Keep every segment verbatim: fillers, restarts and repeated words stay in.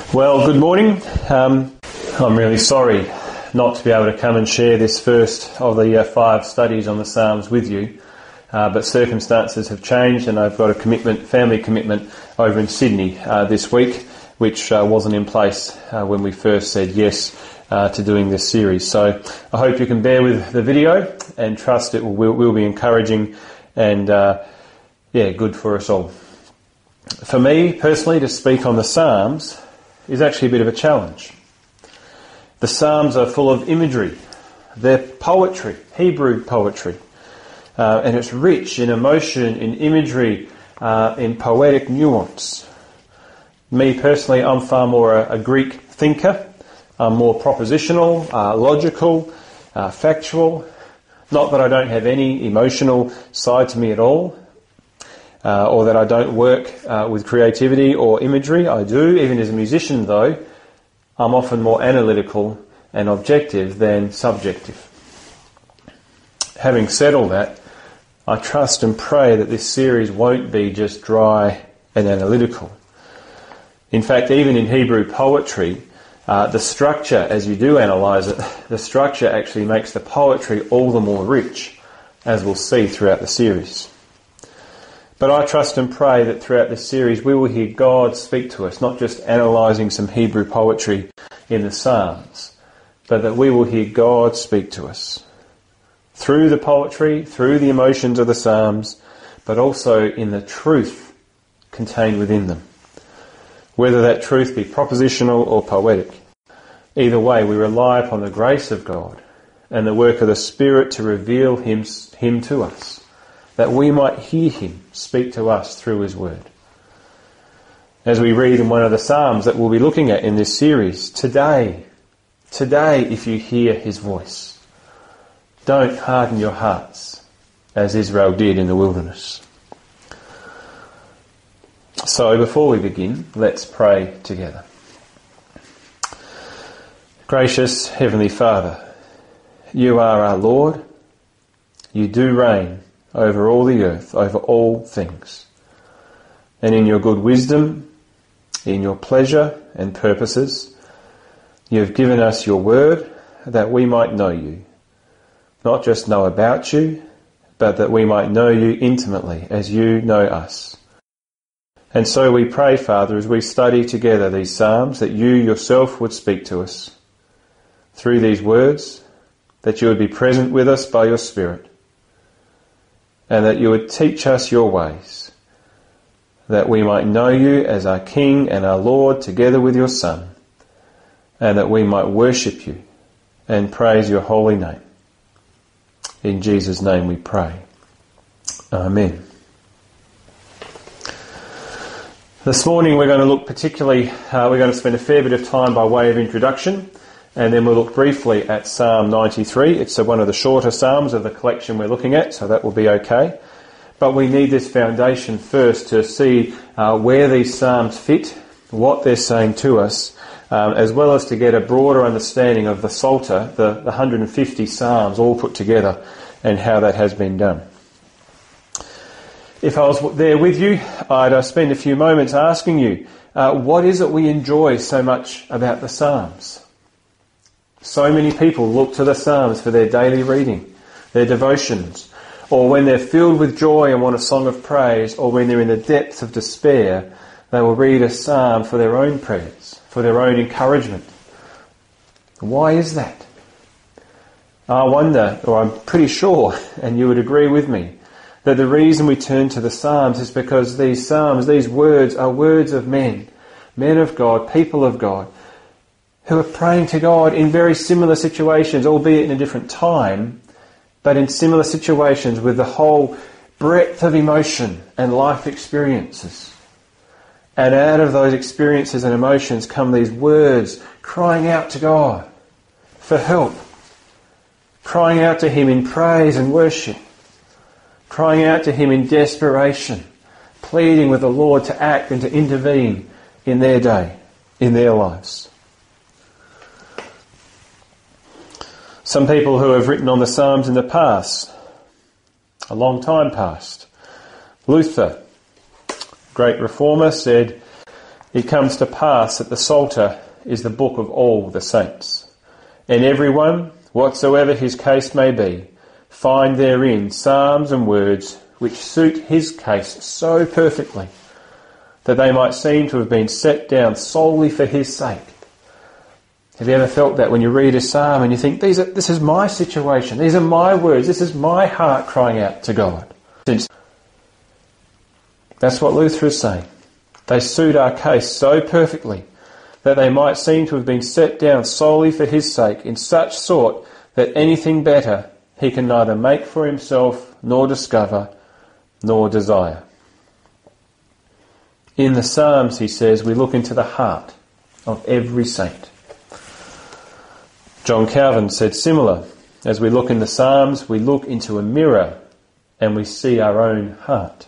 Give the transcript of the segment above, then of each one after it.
Well, good morning. Um, I'm really sorry not to be able to come and share this first of the uh, five studies on the Psalms with you, uh, but circumstances have changed and I've got a commitment, family commitment over in Sydney uh, this week, which uh, wasn't in place uh, when we first said yes uh, to doing this series. So I hope you can bear with the video and trust it will, will, will be encouraging and uh, yeah, good for us all. For me personally, to speak on the Psalms is actually a bit of a challenge. The Psalms are full of imagery. They're poetry, Hebrew poetry. Uh, and it's rich in emotion, in imagery, uh, in poetic nuance. Me personally, I'm far more a, a Greek thinker. I'm more propositional, uh, logical, uh, factual. Not that I don't have any emotional side to me at all. Uh, or that I don't work uh, with creativity or imagery. I do. Even as a musician, though, I'm often more analytical and objective than subjective. Having said all that, I trust and pray that this series won't be just dry and analytical. In fact, even in Hebrew poetry, uh, the structure, as you do analyse it, the structure actually makes the poetry all the more rich, as we'll see throughout the series. But I trust and pray that throughout this series we will hear God speak to us, not just analysing some Hebrew poetry in the Psalms, but that we will hear God speak to us through the poetry, through the emotions of the Psalms, but also in the truth contained within them. Whether that truth be propositional or poetic, either way we rely upon the grace of God and the work of the Spirit to reveal Him, him to us, that we might hear Him speak to us through His Word. As we read in one of the Psalms that we'll be looking at in this series, today, today if you hear His voice, don't harden your hearts as Israel did in the wilderness. So before we begin, let's pray together. Gracious Heavenly Father, You are our Lord. You do reign over all the earth, over all things. And in Your good wisdom, in Your pleasure and purposes, You have given us Your word that we might know You. Not just know about You, but that we might know You intimately as You know us. And so we pray, Father, as we study together these Psalms, that You Yourself would speak to us through these words, that You would be present with us by Your Spirit, and that You would teach us Your ways, that we might know You as our King and our Lord together with Your Son, and that we might worship You and praise Your holy name. In Jesus' name we pray. Amen. This morning we're going to look particularly, uh, we're going to spend a fair bit of time by way of introduction, and then we'll look briefly at Psalm ninety-three. It's one of the shorter Psalms of the collection we're looking at, so that will be okay. But we need this foundation first to see uh, where these Psalms fit, what they're saying to us, um, as well as to get a broader understanding of the Psalter, the, the one hundred fifty Psalms all put together, and how that has been done. If I was there with you, I'd uh, spend a few moments asking you, uh, what is it we enjoy so much about the Psalms? So many people look to the Psalms for their daily reading, their devotions, or when they're filled with joy and want a song of praise, or when they're in the depths of despair, they will read a psalm for their own prayers, for their own encouragement. Why is that? I wonder, or I'm pretty sure, and you would agree with me, that the reason we turn to the Psalms is because these Psalms, these words, are words of men, men of God, people of God, who are praying to God in very similar situations, albeit in a different time, but in similar situations with the whole breadth of emotion and life experiences. And out of those experiences and emotions come these words crying out to God for help, crying out to Him in praise and worship, crying out to Him in desperation, pleading with the Lord to act and to intervene in their day, in their lives. Some people who have written on the Psalms in the past, a long time past, Luther, great reformer, said, It comes to pass that the Psalter is the book of all the saints, and everyone, whatsoever his case may be, find therein psalms and words which suit his case so perfectly that they might seem to have been set down solely for his sake. Have you ever felt that when you read a psalm and you think, These are, this is my situation, these are my words, this is my heart crying out to God? That's what Luther is saying. They suit our case so perfectly that they might seem to have been set down solely for his sake, in such sort that anything better he can neither make for himself, nor discover, nor desire. In the Psalms, he says, we look into the heart of every saint. John Calvin said similar. As we look in the Psalms, we look into a mirror and we see our own heart.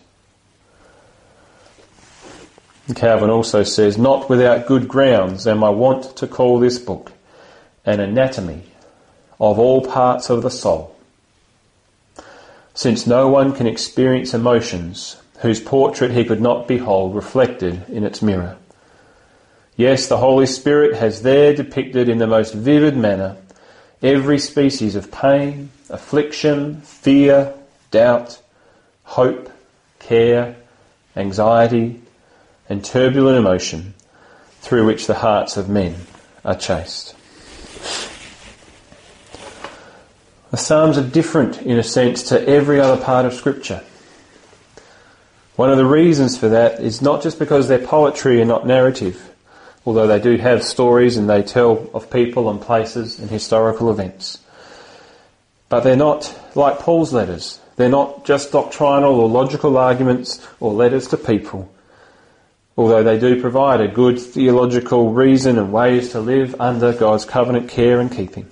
Calvin also says, not without good grounds am I wont to call this book an anatomy of all parts of the soul, since no one can experience emotions whose portrait he could not behold reflected in its mirror. Yes, the Holy Spirit has there depicted in the most vivid manner every species of pain, affliction, fear, doubt, hope, care, anxiety, and turbulent emotion through which the hearts of men are chased. The Psalms are different, in a sense, to every other part of Scripture. One of the reasons for that is not just because they're poetry and not narrative, although they do have stories and they tell of people and places and historical events. But they're not like Paul's letters. They're not just doctrinal or logical arguments or letters to people, although they do provide a good theological reason and ways to live under God's covenant care and keeping.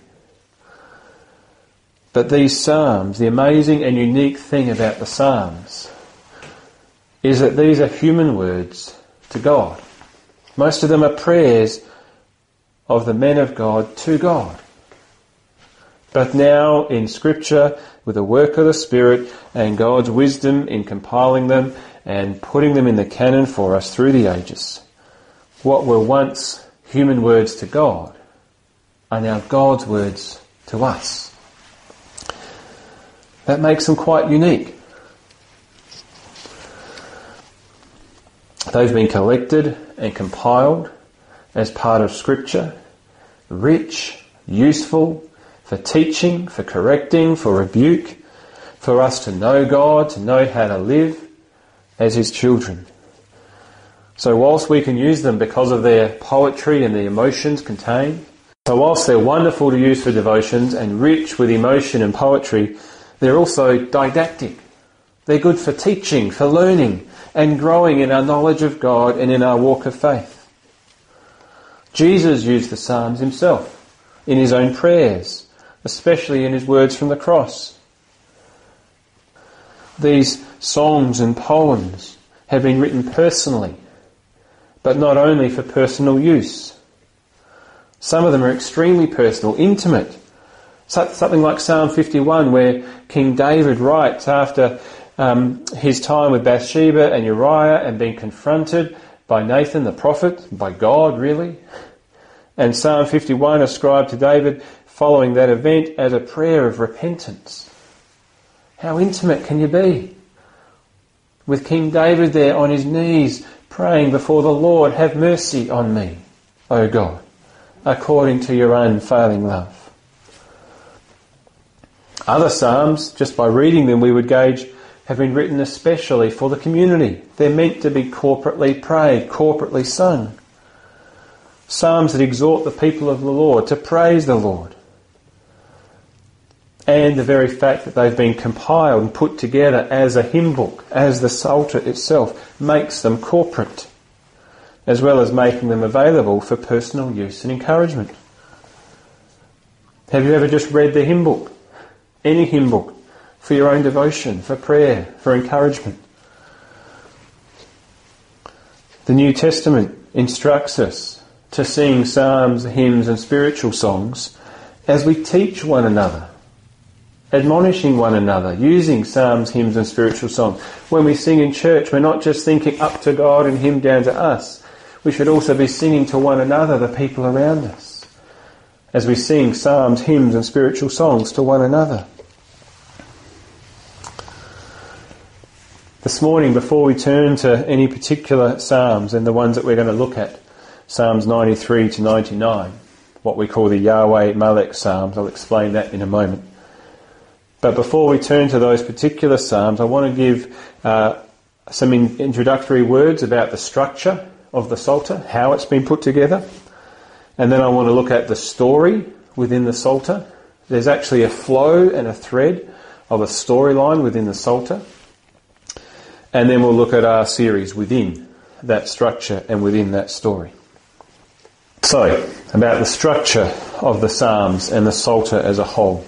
But these Psalms, the amazing and unique thing about the Psalms is that these are human words to God. Most of them are prayers of the men of God to God. But now in Scripture, with the work of the Spirit and God's wisdom in compiling them and putting them in the canon for us through the ages, what were once human words to God are now God's words to us. That makes them quite unique. They've been collected and compiled as part of Scripture, rich, useful, for teaching, for correcting, for rebuke, for us to know God, to know how to live as His children. So whilst we can use them because of their poetry and the emotions contained, so whilst they're wonderful to use for devotions and rich with emotion and poetry, they're also didactic. They're good for teaching, for learning, and growing in our knowledge of God and in our walk of faith. Jesus used the Psalms himself in his own prayers, especially in his words from the cross. These songs and poems have been written personally, but not only for personal use. Some of them are extremely personal, intimate. Something like Psalm fifty-one, where King David writes after um, his time with Bathsheba and Uriah and being confronted by Nathan the prophet, by God really. And Psalm fifty-one ascribed to David following that event as a prayer of repentance. How intimate can you be? With King David there on his knees praying before the Lord, have mercy on me, O God, according to your unfailing love. Other Psalms, just by reading them we would gauge, have been written especially for the community. They're meant to be corporately prayed, corporately sung. Psalms that exhort the people of the Lord to praise the Lord. And the very fact that they've been compiled and put together as a hymn book, as the Psalter itself, makes them corporate, as well as making them available for personal use and encouragement. Have you ever just read the hymn book? Any hymn book, for your own devotion, for prayer, for encouragement. The New Testament instructs us to sing psalms, hymns and spiritual songs as we teach one another, admonishing one another, using psalms, hymns and spiritual songs. When we sing in church, we're not just thinking up to God and Him down to us. we should also be singing to one another, the people around us, as we sing psalms, hymns and spiritual songs to one another. This morning, before we turn to any particular psalms and the ones that we're going to look at, Psalms ninety-three to ninety-nine, what we call the Yahweh Malek Psalms, I'll explain that in a moment. But before we turn to those particular psalms, I want to give uh, some in- introductory words about the structure of the Psalter, how it's been put together. And then I want to look at the story within the Psalter. There's actually a flow and a thread of a storyline within the Psalter. And then we'll look at our series within that structure and within that story. So, about the structure of the Psalms and the Psalter as a whole.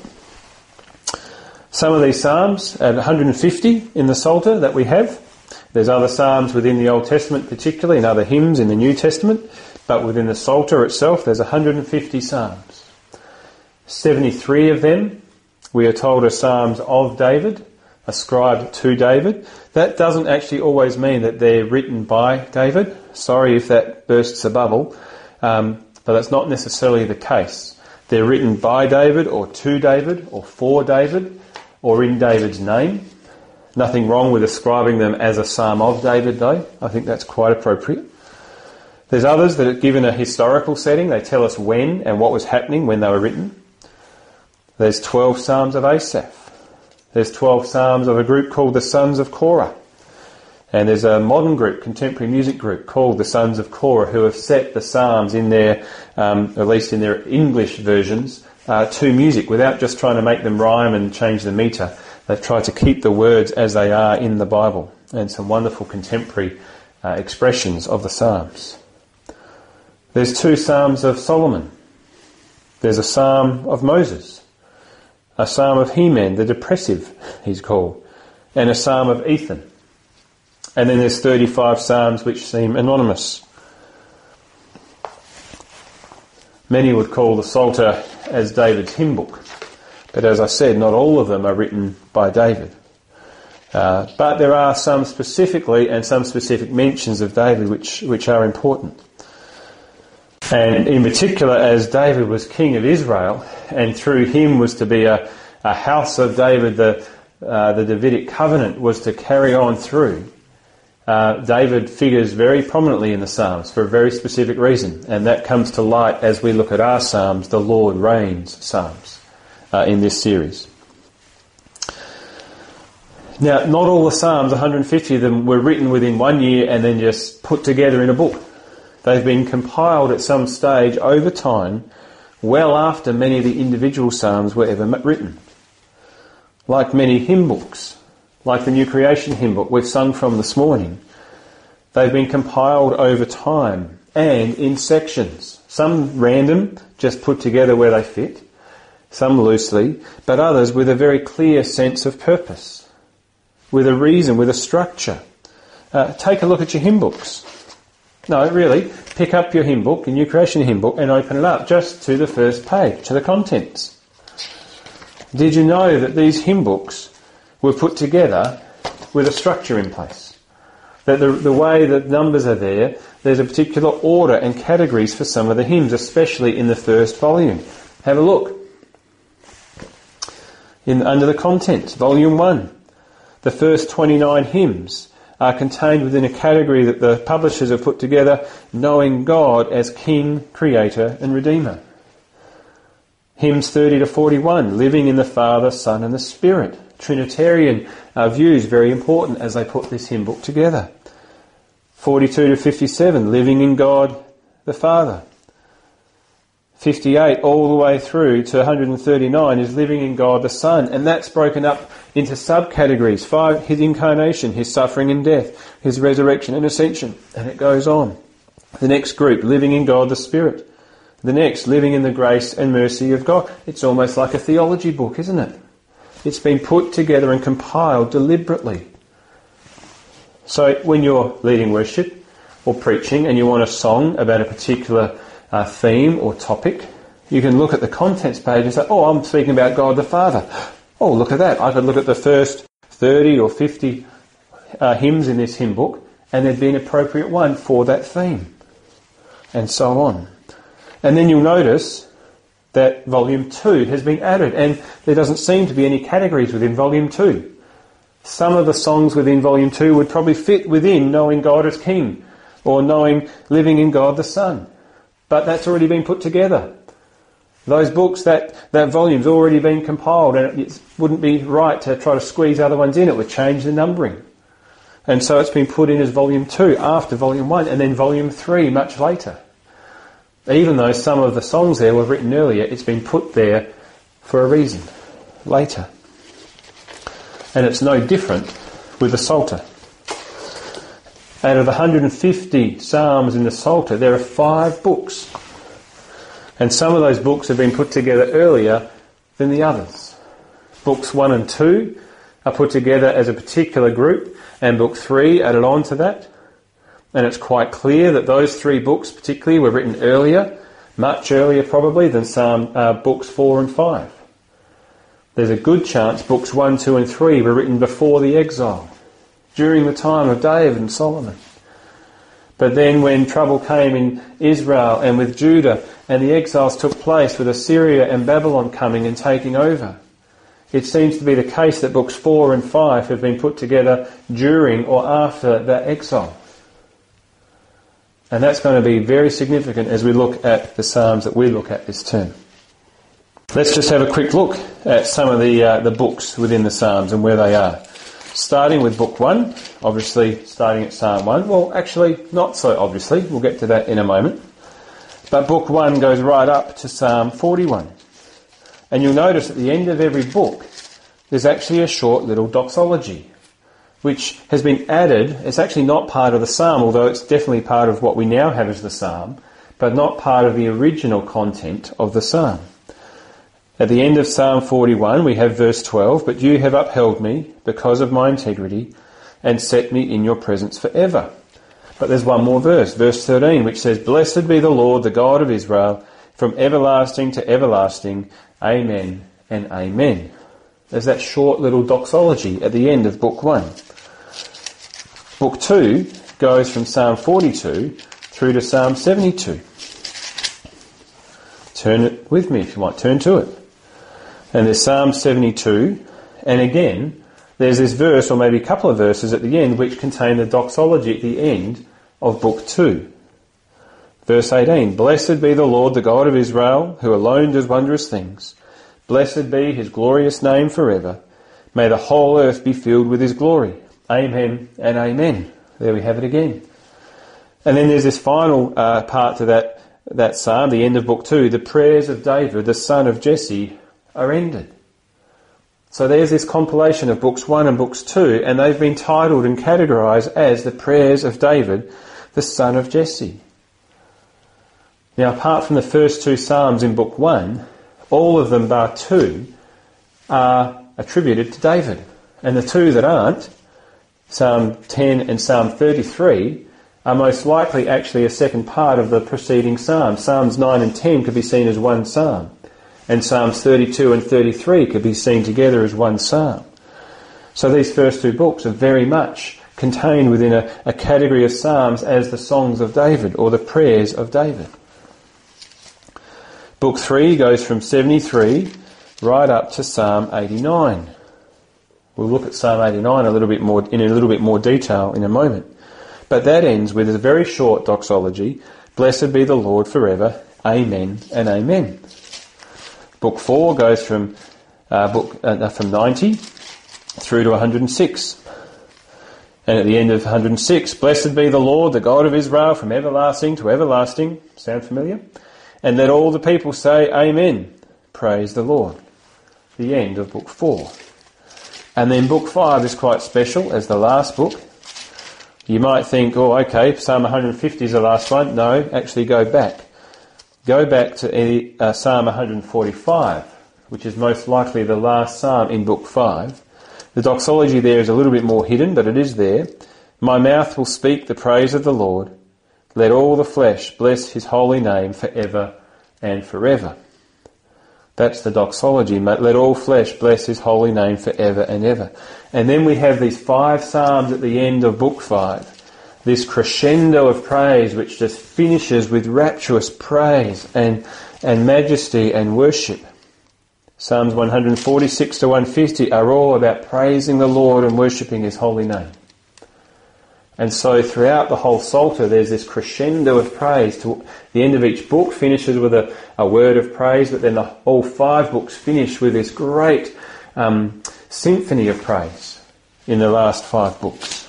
Some of these Psalms, at one hundred fifty in the Psalter that we have. There's other Psalms within the Old Testament particularly, and other hymns in the New Testament. But within the Psalter itself, there's one hundred fifty Psalms. seventy-three of them, we are told, are Psalms of David, ascribed to David. That doesn't actually always mean that they're written by David. Sorry if that bursts a bubble, um, but that's not necessarily the case. They're written by David or to David or for David or in David's name. Nothing wrong with ascribing them as a psalm of David though. I think that's quite appropriate. There's others that are given a historical setting. They tell us when and what was happening when they were written. There's twelve Psalms of Asaph. There's twelve Psalms of a group called the Sons of Korah. And there's a modern group, contemporary music group, called the Sons of Korah, who have set the Psalms in their, um, at least in their English versions, uh, to music without just trying to make them rhyme and change the metre. They've tried to keep the words as they are in the Bible, and some wonderful contemporary uh, expressions of the Psalms. There's two Psalms of Solomon. There's a Psalm of Moses. A Psalm of Heman, the depressive, he's called, and a Psalm of Ethan. And then there's thirty-five Psalms which seem anonymous. Many would call the Psalter as David's hymn book, but as I said, not all of them are written by David. Uh, but there are some specifically and some specific mentions of David which, which are important. And in particular, as David was king of Israel, and through him was to be a, a house of David, the, uh, the Davidic covenant was to carry on through. Uh, David figures very prominently in the Psalms for a very specific reason, and that comes to light as we look at our Psalms, the Lord Reigns Psalms, uh, in this series. Now, not all the Psalms, one hundred fifty of them, were written within one year and then just put together in a book. They've been compiled at some stage over time, well after many of the individual psalms were ever written. Like many hymn books, like the New Creation hymn book we've sung from this morning, they've been compiled over time and in sections. Some random, just put together where they fit, some loosely, but others with a very clear sense of purpose, with a reason, with a structure. Uh, take a look at your hymn books. No, really, pick up your hymn book, your New Creation hymn book, and open it up just to the first page, to the contents. Did you know that these hymn books were put together with a structure in place? That the, the way that numbers are there, there's a particular order and categories for some of the hymns, especially in the first volume. Have a look. In, under the contents, volume one, the first twenty-nine hymns are contained within a category that the publishers have put together, knowing God as King, Creator and Redeemer. Hymns thirty to forty-one, living in the Father, Son and the Spirit. Trinitarian uh, views, very important as they put this hymn book together. forty-two to fifty-seven, living in God the Father. fifty-eight all the way through to one hundred thirty-nine is living in God the Son, and that's broken up into subcategories. Five, his incarnation, his suffering and death, his resurrection and ascension, and it goes on. The next group, living in God the Spirit. The next, living in the grace and mercy of God. It's almost like a theology book, isn't it? It's been put together and compiled deliberately. So when you're leading worship or preaching and you want a song about a particular uh, theme or topic, you can look at the contents page and say, oh, I'm speaking about God the Father. Oh, look at that. I could look at the first thirty or fifty uh, hymns in this hymn book, and there'd be an appropriate one for that theme. and so on. And then you'll notice that volume two has been added, and there doesn't seem to be any categories within volume two. Some of the songs within volume two would probably fit within knowing God as King, or knowing living in God the Son. But that's already been put together. Those books, that, that volume's already been compiled, and it wouldn't be right to try to squeeze other ones in. It would change the numbering. And so it's been put in as volume two after volume one, and then volume three much later. Even though some of the songs there were written earlier, it's been put there for a reason, later. And it's no different with the Psalter. Out of the one hundred fifty psalms in the Psalter, there are five books. And some of those books have been put together earlier than the others. Books one and two are put together as a particular group, and book three added on to that. And it's quite clear that those three books particularly were written earlier, much earlier probably than some uh, books four and five. There's a good chance books one, two and three were written before the exile, during the time of David and Solomon. But then when trouble came in Israel and with Judah, and the exiles took place with Assyria and Babylon coming and taking over, it seems to be the case that books four and five have been put together during or after that exile. And that's going to be very significant as we look at the Psalms that we look at this term. Let's just have a quick look at some of the uh, the books within the Psalms and where they are. Starting with book one, obviously starting at Psalm one. Well, actually, not so obviously. We'll get to that in a moment. But book one goes right up to Psalm forty-one. And you'll notice at the end of every book, there's actually a short little doxology, which has been added. It's actually not part of the psalm, although it's definitely part of what we now have as the psalm, but not part of the original content of the psalm. At the end of Psalm forty-one, we have verse twelve, "But you have upheld me because of my integrity and set me in your presence forever." But there's one more verse, verse thirteen, which says, "Blessed be the Lord, the God of Israel, from everlasting to everlasting. Amen and amen." There's that short little doxology at the end of book one. Book two goes from Psalm forty-two through to Psalm seventy-two. Turn it with me if you want. Turn to it. And there's Psalm seventy-two, and again, there's this verse, or maybe a couple of verses at the end, which contain the doxology at the end of book two. Verse eighteen, "Blessed be the Lord, the God of Israel, who alone does wondrous things. Blessed be his glorious name forever. May the whole earth be filled with his glory. Amen and amen." There we have it again. And then there's this final uh, part to that, that psalm, the end of book two. "The prayers of David, the son of Jesse, are ended." So there's this compilation of books one and books two, and they've been titled and categorised as the prayers of David, the son of Jesse. Now, apart from the first two psalms in book one, all of them bar two are attributed to David. And the two that aren't, Psalm ten and Psalm thirty-three, are most likely actually a second part of the preceding psalms. Psalms nine and ten could be seen as one psalm, and Psalms thirty-two and thirty-three could be seen together as one psalm. So these first two books are very much contained within a, a category of psalms as the songs of David, or the prayers of David. Book three goes from seventy-three right up to Psalm eighty-nine. We'll look at Psalm eighty-nine a little bit more in a little bit more detail in a moment. But that ends with a very short doxology, "Blessed be the Lord forever. Amen and amen." Book four goes from uh, book uh, from ninety through to one hundred six. And at the end of one hundred six, "Blessed be the Lord, the God of Israel, from everlasting to everlasting." Sound familiar? "And let all the people say, Amen. Praise the Lord." The end of book four. And then book five is quite special as the last book. You might think, oh, okay, Psalm one hundred fifty is the last one. No, actually go back. Go back to uh, Psalm one hundred forty-five, which is most likely the last psalm in book five. The doxology there is a little bit more hidden, but it is there. "My mouth will speak the praise of the Lord. Let all the flesh bless his holy name forever and forever." That's the doxology. "Let all flesh bless his holy name forever and ever." And then we have these five psalms at the end of book five, this crescendo of praise which just finishes with rapturous praise and, and majesty and worship. Psalms one forty-six to one fifty are all about praising the Lord and worshipping His holy name. And so throughout the whole Psalter there's this crescendo of praise. To the end of each book finishes with a, a word of praise, but then the, all five books finish with this great um, symphony of praise in the last five books.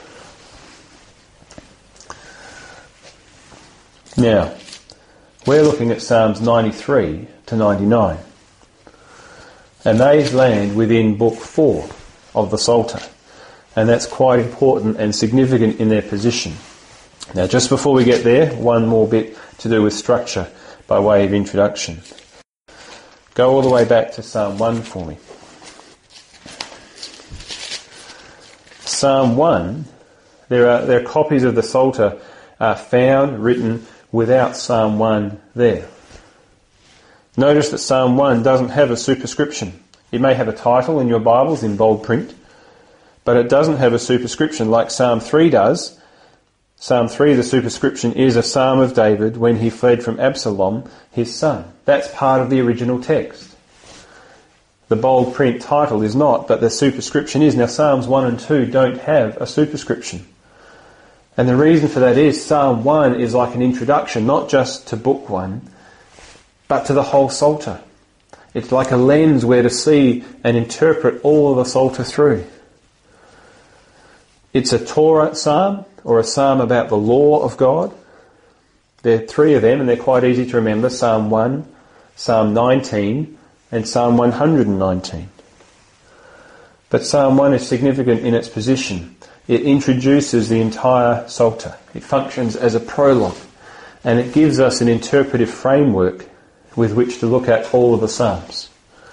Now, we're looking at Psalms ninety-three to ninety-nine. And they land within book four of the Psalter. And that's quite important and significant in their position. Now, just before we get there, one more bit to do with structure by way of introduction. Go all the way back to Psalm one for me. Psalm one, there are, there are copies of the Psalter uh, found, written without Psalm one there. Notice that Psalm one doesn't have a superscription. It may have a title in your Bibles in bold print, but it doesn't have a superscription like Psalm three does. Psalm three, the superscription is a psalm of David when he fled from Absalom, his son. That's part of the original text. The bold print title is not, but the superscription is. Now, Psalms one and two don't have a superscription. And the reason for that is Psalm one is like an introduction, not just to book one, but to the whole Psalter. It's like a lens where to see and interpret all of the Psalter through. It's a Torah psalm, or a psalm about the law of God. There are three of them, and they're quite easy to remember. Psalm one, Psalm nineteen, and Psalm one hundred nineteen. But Psalm one is significant in its position. It introduces the entire Psalter. It functions as a prologue, and it gives us an interpretive framework with which to look at all of the Psalms.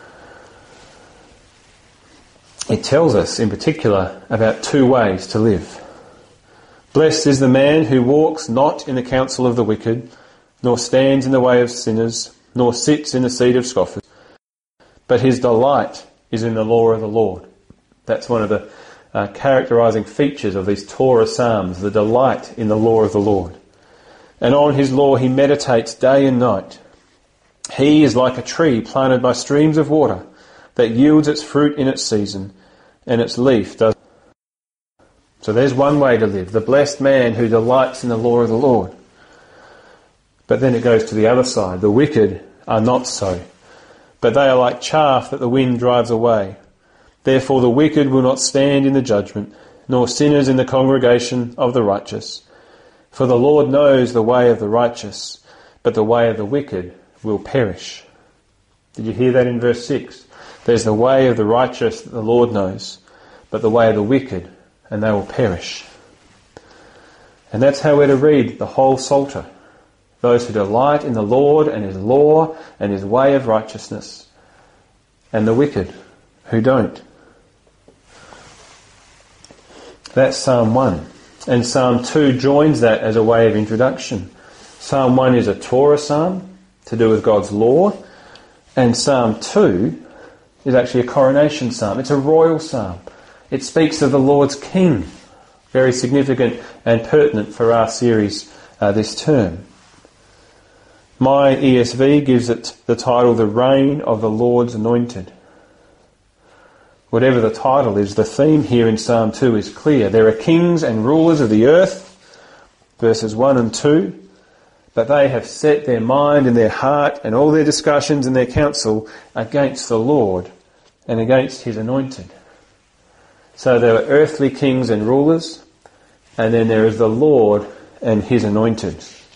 It tells us, in particular, about two ways to live. Blessed is the man who walks not in the counsel of the wicked, nor stands in the way of sinners, nor sits in the seat of scoffers, but his delight is in the law of the Lord. That's one of the uh, characterising features of these Torah Psalms, the delight in the law of the Lord. And on his law he meditates day and night. He is like a tree planted by streams of water that yields its fruit in its season, and its leaf does. So there's one way to live, the blessed man who delights in the law of the Lord. But then it goes to the other side. The wicked are not so, but they are like chaff that the wind drives away. Therefore the wicked will not stand in the judgment, nor sinners in the congregation of the righteous. For the Lord knows the way of the righteous, but the way of the wicked will perish. Did you hear that in verse six? There's the way of the righteous that the Lord knows, but the way of the wicked, and they will perish. And that's how we're to read the whole Psalter. Those who delight in the Lord and His law and His way of righteousness, and the wicked who don't. That's Psalm one. And Psalm two joins that as a way of introduction. Psalm one is a Torah psalm to do with God's law, and Psalm two is actually a coronation psalm. It's a royal psalm. It speaks of the Lord's King. Very significant and pertinent for our series uh, this term. My E S V gives it the title, The Reign of the Lord's Anointed. Whatever the title is, the theme here in Psalm two is clear. There are kings and rulers of the earth, verses one and two, but they have set their mind and their heart and all their discussions and their counsel against the Lord and against His anointed. So there are earthly kings and rulers, and then there is the Lord and His anointed.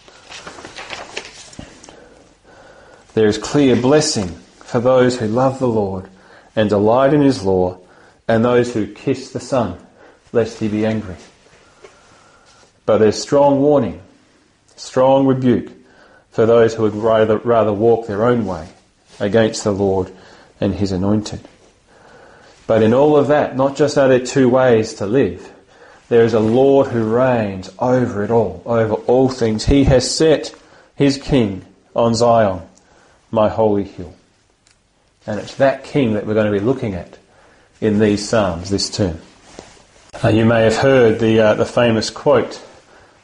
There is clear blessing for those who love the Lord and delight in His law, and those who kiss the Son, lest He be angry. But there's strong warning, strong rebuke for those who would rather, rather walk their own way against the Lord and His anointed. But in all of that, not just are there two ways to live, there is a Lord who reigns over it all, over all things. He has set His King on Zion, my holy hill. And it's that King that we're going to be looking at in these Psalms this term. Uh, you may have heard the uh, the famous quote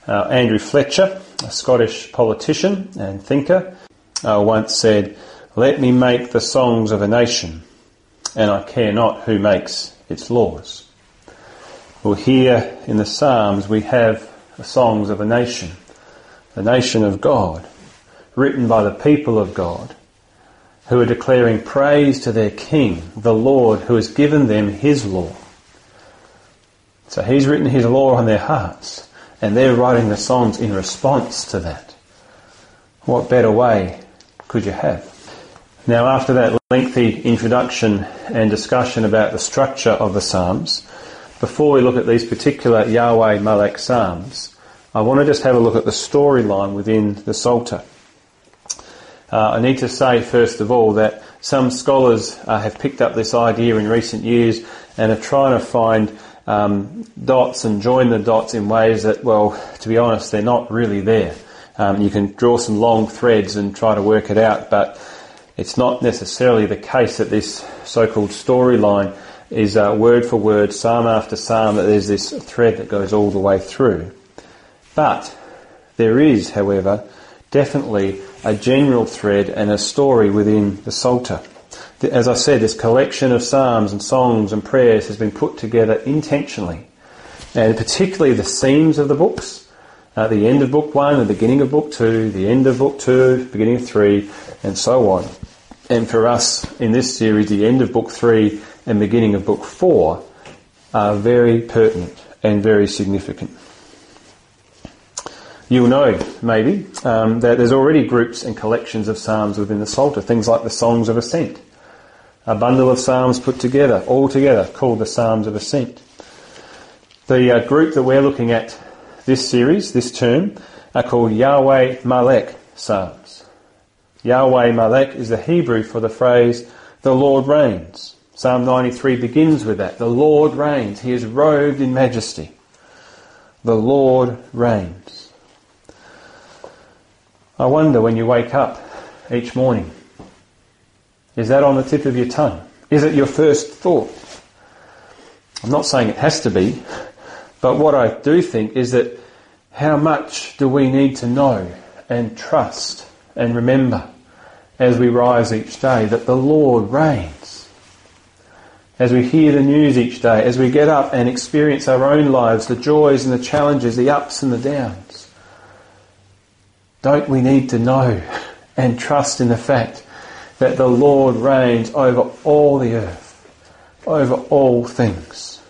Uh, Andrew Fletcher, a Scottish politician and thinker, uh, once said, "Let me make the songs of a nation, and I care not who makes its laws." Well, here in the Psalms we have the songs of a nation, the nation of God, written by the people of God, who are declaring praise to their King, the Lord, who has given them his law. So he's written his law on their hearts, and they're writing the songs in response to that. What better way could you have? Now, after that lengthy introduction and discussion about the structure of the Psalms, before we look at these particular Yahweh Malek Psalms, I want to just have a look at the storyline within the Psalter. Uh, I need to say, first of all, that some scholars uh, have picked up this idea in recent years and are trying to find um, dots and join the dots in ways that, well, to be honest, they're not really there. Um, you can draw some long threads and try to work it out, but it's not necessarily the case that this so-called storyline is uh, word for word, psalm after psalm, that there's this thread that goes all the way through. But there is, however, definitely a general thread and a story within the Psalter. As I said, this collection of psalms and songs and prayers has been put together intentionally. And particularly the themes of the books, uh, the end of book one, the beginning of book two, the end of book two, beginning of three, and so on. And for us in this series, the end of book three and beginning of book four are very pertinent and very significant. You'll know, maybe, um, that there's already groups and collections of psalms within the Psalter, things like the Songs of Ascent, a bundle of psalms put together, all together, called the Psalms of Ascent. The uh, group that we're looking at this series, this term, are called Yahweh Malek Psalms. Yahweh Malek is the Hebrew for the phrase, "the Lord reigns." Psalm ninety-three begins with that. The Lord reigns. He is robed in majesty. The Lord reigns. I wonder when you wake up each morning, is that on the tip of your tongue? Is it your first thought? I'm not saying it has to be, but what I do think is that how much do we need to know and trust and remember as we rise each day that the Lord reigns? As we hear the news each day, as we get up and experience our own lives, the joys and the challenges, the ups and the downs, don't we need to know and trust in the fact that the Lord reigns over all the earth, over all things?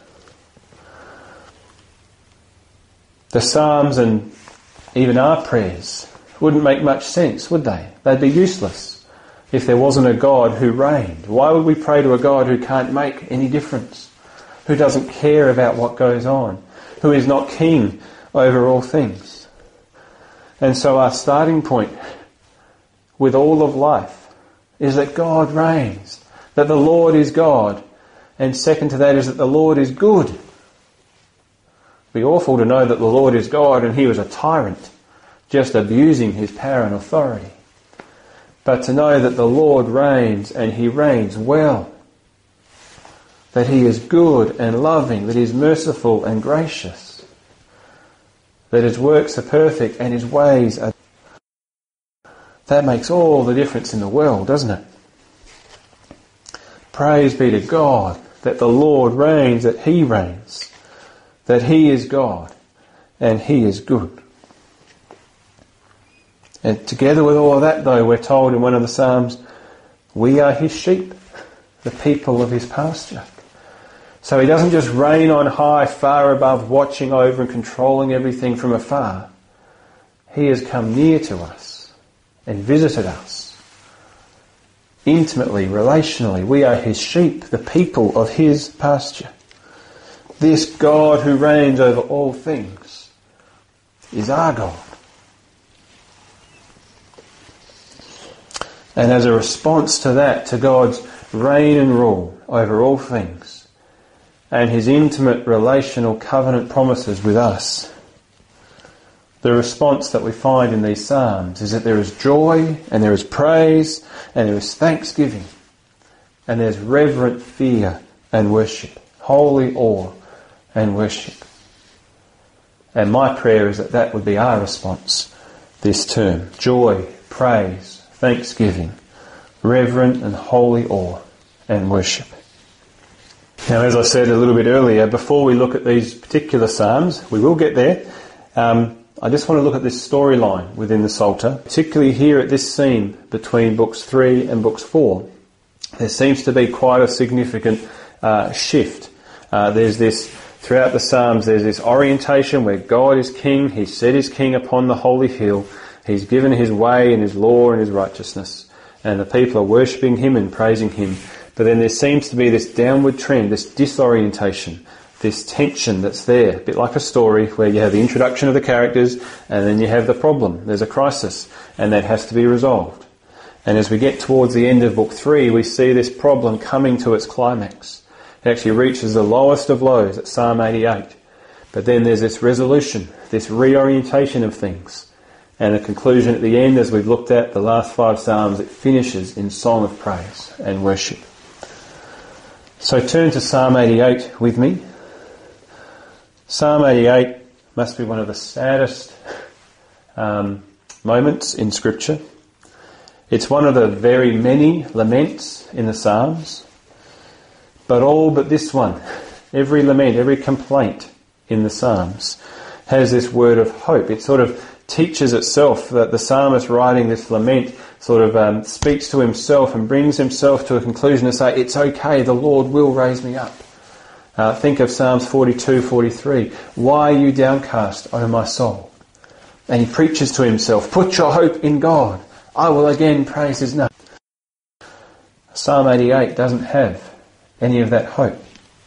The Psalms and even our prayers wouldn't make much sense, would they? They'd be useless if there wasn't a God who reigned. Why would we pray to a God who can't make any difference, who doesn't care about what goes on, who is not king over all things? And so our starting point with all of life is that God reigns, that the Lord is God, and second to that is that the Lord is good. It'd be awful to know that the Lord is God and he was a tyrant, just abusing his power and authority. But to know that the Lord reigns and he reigns well, that he is good and loving, that he is merciful and gracious, that his works are perfect and his ways are... That makes all the difference in the world, doesn't it? Praise be to God that the Lord reigns, that he reigns, that he is God and he is good. And together with all of that, though, we're told in one of the Psalms, we are his sheep, the people of his pasture. So he doesn't just reign on high, far above, watching over and controlling everything from afar. He has come near to us and visited us. Intimately, relationally, we are his sheep, the people of his pasture. This God who reigns over all things is our God. And as a response to that, to God's reign and rule over all things, and his intimate relational covenant promises with us, the response that we find in these Psalms is that there is joy and there is praise and there is thanksgiving and there's reverent fear and worship, holy awe and worship. And my prayer is that that would be our response this term. Joy, praise, thanksgiving, reverent and holy awe and worship. Now, as I said a little bit earlier, before we look at these particular psalms, we will get there, um, I just want to look at this storyline within the Psalter, particularly here at this scene between books three and books four. There seems to be quite a significant uh, shift. Uh, there's this, throughout the Psalms, there's this orientation where God is king, he's set his king upon the holy hill, he's given his way and his law and his righteousness, and the people are worshipping him and praising him. But then there seems to be this downward trend, this disorientation, this tension that's there, a bit like a story where you have the introduction of the characters and then you have the problem. There's a crisis and that has to be resolved. And as we get towards the end of book three, we see this problem coming to its climax. It actually reaches the lowest of lows at Psalm eighty-eight. But then there's this resolution, this reorientation of things. And a conclusion at the end, as we've looked at the last five Psalms, it finishes in song of praise and worship. So turn to Psalm eighty-eight with me. Psalm eighty-eight must be one of the saddest um, moments in Scripture. It's one of the very many laments in the Psalms, but all but this one, every lament, every complaint in the Psalms has this word of hope. It sort of teaches itself that the psalmist writing this lament sort of um, speaks to himself and brings himself to a conclusion to say, it's okay, the Lord will raise me up. Uh, think of Psalms forty-two, forty-three. Why are you downcast, O my soul? And he preaches to himself, put your hope in God. I will again praise his name. Psalm eighty-eight doesn't have any of that hope.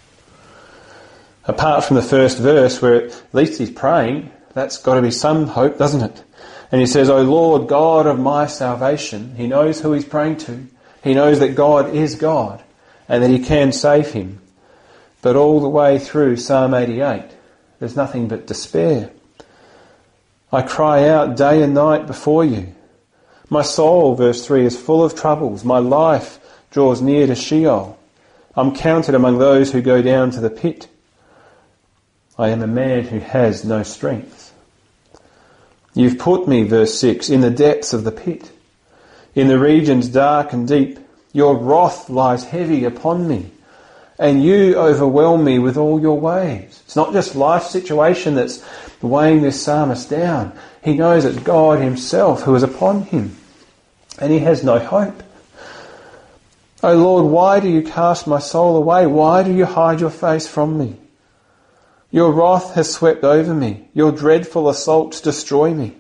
Apart from the first verse where at least he's praying, that's got to be some hope, doesn't it? And he says, O Lord, God of my salvation. He knows who he's praying to. He knows that God is God and that he can save him. But all the way through Psalm eighty-eight, there's nothing but despair. I cry out day and night before you. My soul, verse three, is full of troubles. My life draws near to Sheol. I'm counted among those who go down to the pit. I am a man who has no strength. You've put me, verse six, in the depths of the pit, in the regions dark and deep. Your wrath lies heavy upon me, and you overwhelm me with all your waves. It's not just life situation that's weighing this psalmist down. He knows it's God himself who is upon him, and he has no hope. O Lord, why do you cast my soul away? Why do you hide your face from me? Your wrath has swept over me. Your dreadful assaults destroy me.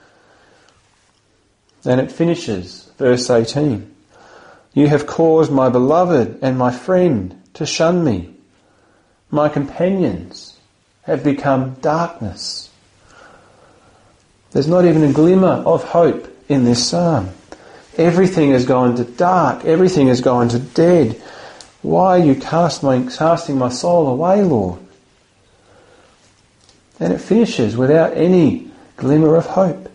And it finishes, verse eighteen. You have caused my beloved and my friend to shun me. My companions have become darkness. There's not even a glimmer of hope in this psalm. Everything has gone to dark. Everything has gone to dead. Why are you cast my, casting my soul away, Lord? And it finishes without any glimmer of hope.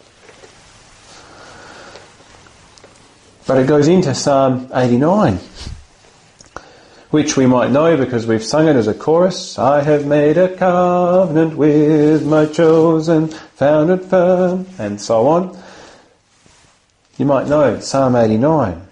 But it goes into Psalm eighty-nine, which we might know because we've sung it as a chorus. I have made a covenant with my chosen, found it firm, and so on. You might know Psalm eighty-nine.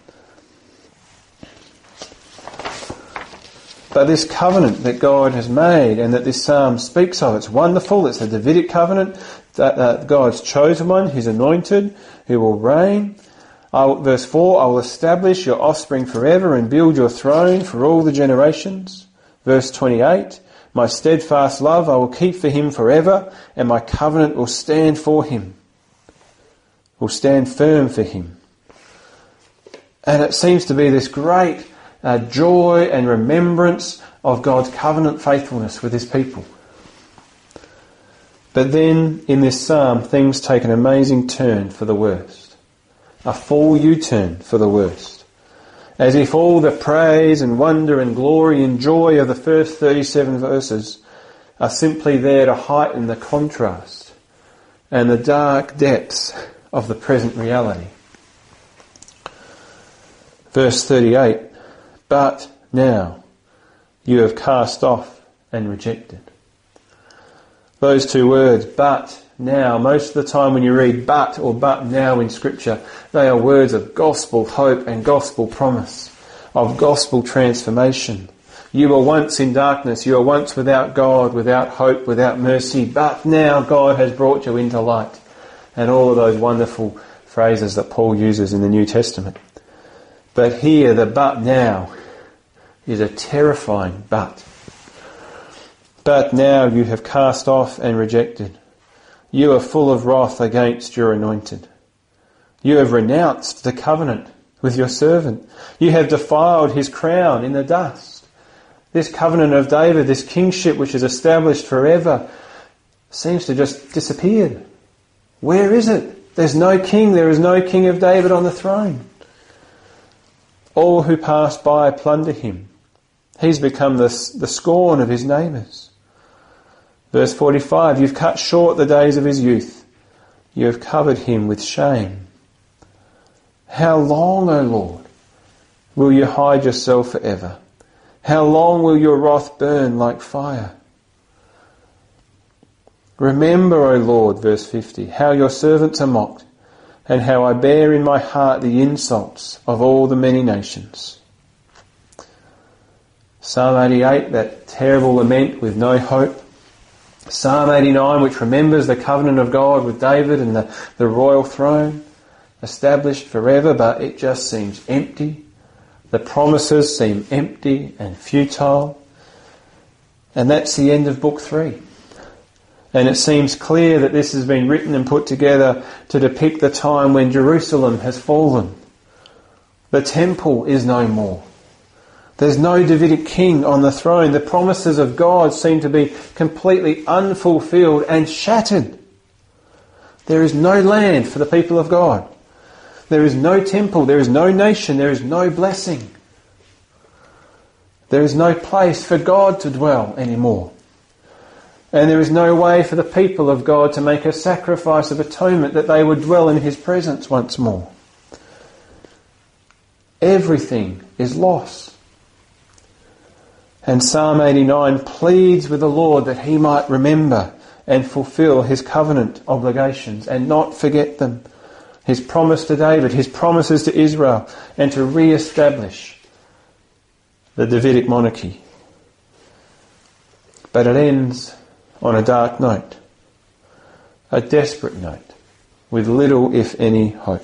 But this covenant that God has made and that this psalm speaks of, it's wonderful. It's the Davidic covenant, that uh, God's chosen one, his anointed, who will reign. I will, verse four, I will establish your offspring forever and build your throne for all the generations. Verse twenty-eight, my steadfast love I will keep for him forever, and my covenant will stand for him, will stand firm for him. And it seems to be this great uh, joy and remembrance of God's covenant faithfulness with his people. But then in this psalm, things take an amazing turn for the worst. A full U-turn for the worst. As if all the praise and wonder and glory and joy of the first thirty-seven verses are simply there to heighten the contrast and the dark depths of the present reality. Verse thirty-eight, but now you have cast off and rejected. Those two words, but now, most of the time when you read but or but now in Scripture, they are words of gospel hope and gospel promise, of gospel transformation. You were once in darkness, you were once without God, without hope, without mercy, but now God has brought you into light. And all of those wonderful phrases that Paul uses in the New Testament. But here, the but now is a terrifying but. But now you have cast off and rejected. You are full of wrath against your anointed. You have renounced the covenant with your servant. You have defiled his crown in the dust. This covenant of David, this kingship which is established forever, seems to just disappear. Where is it? There's no king. There is no king of David on the throne. All who pass by plunder him. He's become the, the scorn of his neighbours. Verse forty-five, you've cut short the days of his youth. You have covered him with shame. How long, O Lord, will you hide yourself forever? How long will your wrath burn like fire? Remember, O Lord, verse fifty, how your servants are mocked, and how I bear in my heart the insults of all the many nations. Psalm eighty-eight, that terrible lament with no hope. Psalm eighty-nine, which remembers the covenant of God with David and the, the royal throne, established forever, but it just seems empty. The promises seem empty and futile. And that's the end of book three. And it seems clear that this has been written and put together to depict the time when Jerusalem has fallen. The temple is no more. There's no Davidic king on the throne. The promises of God seem to be completely unfulfilled and shattered. There is no land for the people of God. There is no temple. There is no nation. There is no blessing. There is no place for God to dwell anymore. And there is no way for the people of God to make a sacrifice of atonement that they would dwell in his presence once more. Everything is lost. And Psalm eighty-nine pleads with the Lord that he might remember and fulfill his covenant obligations and not forget them. His promise to David, his promises to Israel, and to re-establish the Davidic monarchy. But it ends on a dark note, a desperate note, with little, if any, hope.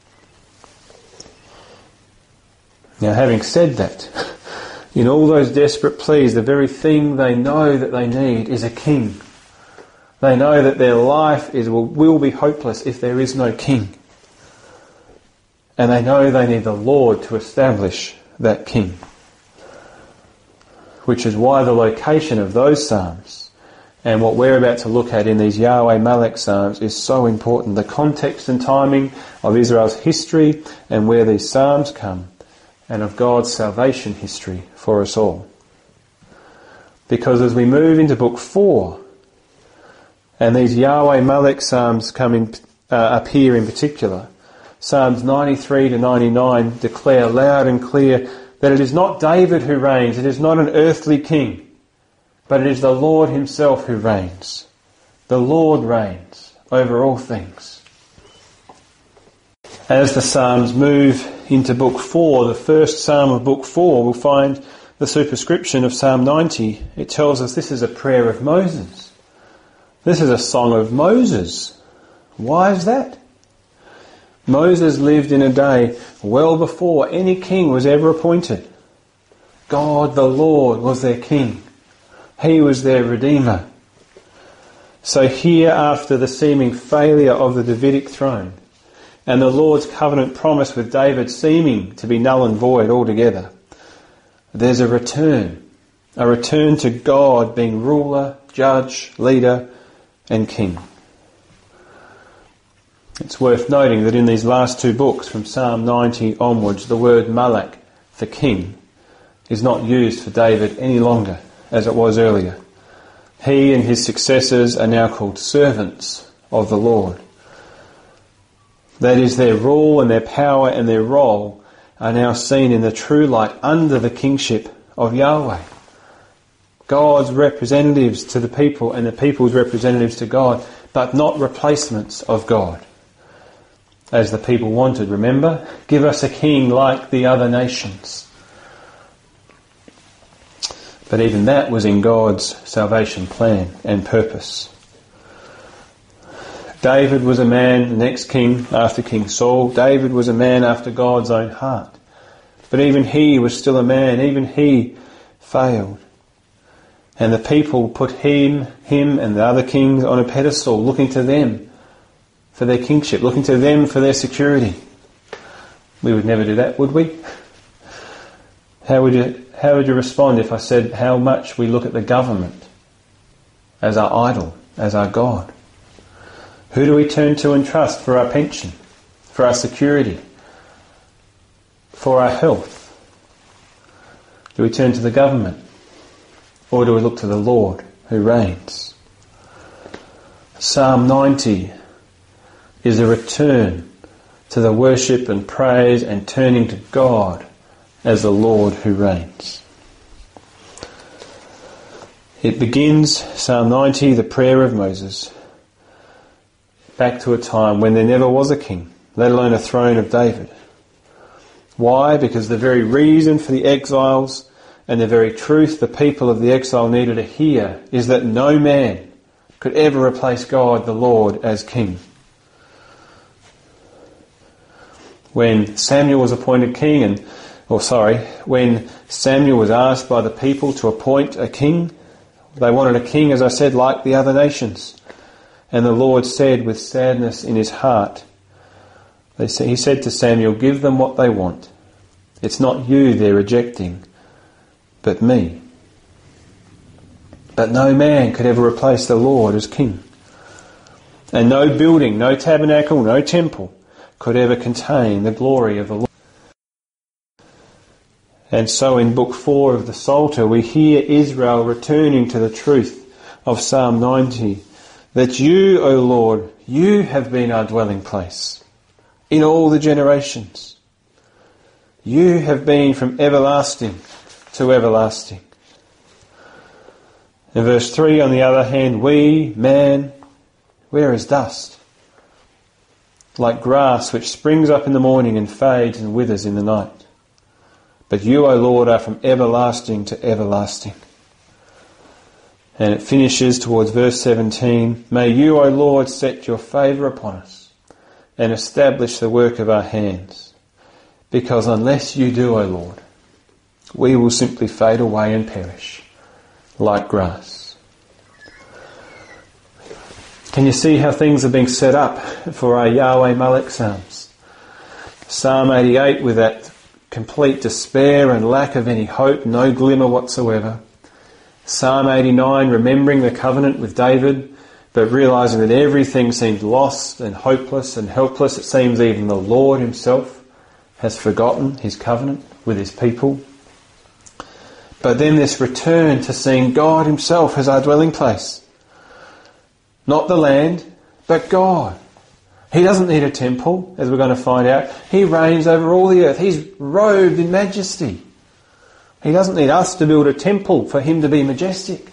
Now, having said that, in all those desperate pleas, the very thing they know that they need is a king. They know that their life is will, will be hopeless if there is no king. And they know they need the Lord to establish that king. Which is why the location of those psalms and what we're about to look at in these Yahweh Malek psalms is so important. The context and timing of Israel's history and where these psalms come, and of God's salvation history for us all. Because as we move into book four, and these Yahweh Malek psalms come in, uh, appear in particular, Psalms ninety-three to ninety-nine declare loud and clear that it is not David who reigns, it is not an earthly king, but it is the Lord himself who reigns. The Lord reigns over all things. As the Psalms move into book four, the first Psalm of book four, we'll find the superscription of Psalm ninety. It tells us this is a prayer of Moses. This is a song of Moses. Why is that? Moses lived in a day well before any king was ever appointed. God the Lord was their king. He was their Redeemer. So here, after the seeming failure of the Davidic throne, and the Lord's covenant promise with David seeming to be null and void altogether, there's a return. A return to God being ruler, judge, leader and king. It's worth noting that in these last two books, from Psalm ninety onwards, the word Malak, for king, is not used for David any longer as it was earlier. He and his successors are now called servants of the Lord. That is, their rule and their power and their role are now seen in the true light under the kingship of Yahweh. God's representatives to the people and the people's representatives to God, but not replacements of God. As the people wanted, remember? Give us a king like the other nations. But even that was in God's salvation plan and purpose. David was a man, the next king after King Saul. David was a man after God's own heart. But even he was still a man. Even he failed. And the people put him, him and the other kings on a pedestal, looking to them for their kingship, looking to them for their security. We would never do that, would we? How would you, how would you respond if I said how much we look at the government as our idol, as our God? Who do we turn to and trust for our pension, for our security, for our health? Do we turn to the government? Or do we look to the Lord who reigns? Psalm ninety is a return to the worship and praise and turning to God as the Lord who reigns. It begins, Psalm ninety, the prayer of Moses, back to a time when there never was a king, let alone a throne of David. Why? Because the very reason for the exiles and the very truth the people of the exile needed to hear is that no man could ever replace God the Lord as king. When Samuel was appointed king, and, or sorry, when Samuel was asked by the people to appoint a king, they wanted a king, as I said, like the other nations. And the Lord said with sadness in his heart, they say, he said to Samuel, give them what they want. It's not you they're rejecting, but me. But no man could ever replace the Lord as king. And no building, no tabernacle, no temple could ever contain the glory of the Lord. And so in Book four of the Psalter we hear Israel returning to the truth of Psalm ninety, that you, O Lord, you have been our dwelling place in all the generations. You have been from everlasting to everlasting. In verse three, on the other hand, we, man, we're as dust, like grass which springs up in the morning and fades and withers in the night. But you, O Lord, are from everlasting to everlasting. And it finishes towards verse seventeen, may you, O Lord, set your favour upon us and establish the work of our hands. Because unless you do, O Lord, we will simply fade away and perish like grass. Can you see how things are being set up for our Yahweh Malek Psalms? Psalm eighty-eight with that complete despair and lack of any hope, no glimmer whatsoever. Psalm eighty-nine, remembering the covenant with David, but realising that everything seemed lost and hopeless and helpless. It seems even the Lord himself has forgotten his covenant with his people. But then this return to seeing God himself as our dwelling place. Not the land, but God. He doesn't need a temple, as we're going to find out. He reigns over all the earth. He's robed in majesty. He doesn't need us to build a temple for him to be majestic.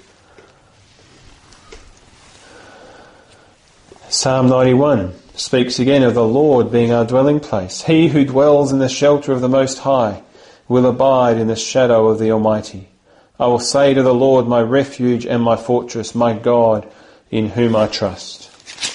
Psalm ninety-one speaks again of the Lord being our dwelling place. He who dwells in the shelter of the Most High will abide in the shadow of the Almighty. I will say to the Lord, my refuge and my fortress, my God, in whom I trust.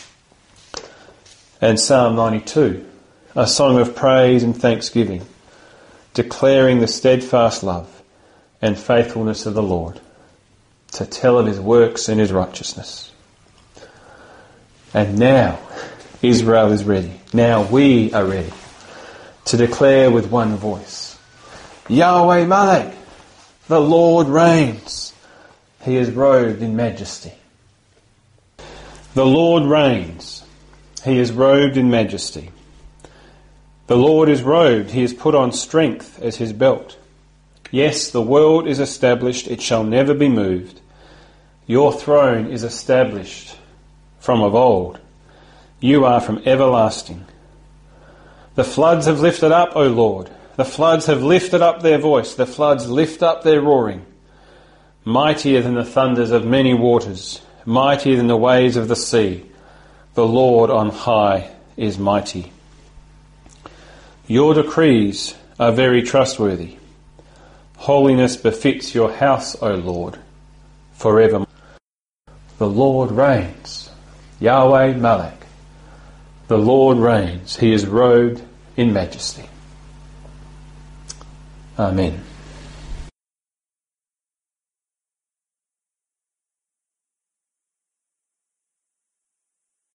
And Psalm ninety-two, a song of praise and thanksgiving, declaring the steadfast love and faithfulness of the Lord, to tell of his works and his righteousness. And now Israel is ready. Now we are ready to declare with one voice, Yahweh Malek, the Lord reigns. He is robed in majesty. The Lord reigns. He is robed in majesty. The Lord is robed. He has put on strength as his belt. Yes, the world is established. It shall never be moved. Your throne is established from of old. You are from everlasting. The floods have lifted up, O Lord. The floods have lifted up their voice. The floods lift up their roaring. mightier than the thunders of many waters, mightier than the waves of the sea. The Lord on high is mighty. Your decrees are very trustworthy. Holiness befits your house, O Lord, forever. The Lord reigns. Yahweh Malek. The Lord reigns. He is robed in majesty. Amen.